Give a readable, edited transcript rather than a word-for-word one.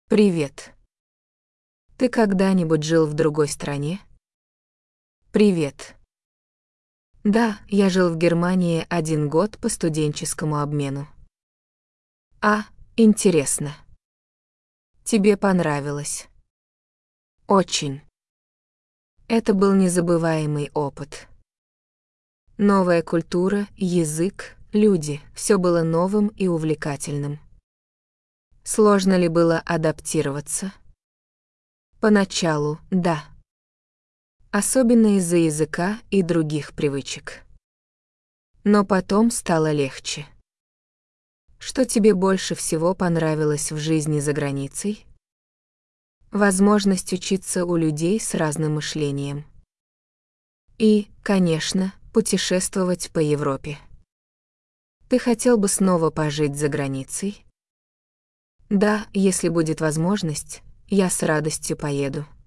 Привет. Ты когда-нибудь жил в другой стране? Привет. Да, я жил в Германии 1 год по студенческому обмену. Интересно. Тебе понравилось? Очень. Это был незабываемый опыт. Новая культура, язык, люди — все было новым и увлекательным. Сложно ли было адаптироваться? Поначалу, да. Особенно из-за языка и других привычек. Но потом стало легче. Что тебе больше всего понравилось в жизни за границей? Возможность учиться у людей с разным мышлением. И, конечно, путешествовать по Европе. Ты хотел бы снова пожить за границей? Да, если будет возможность, я с радостью поеду.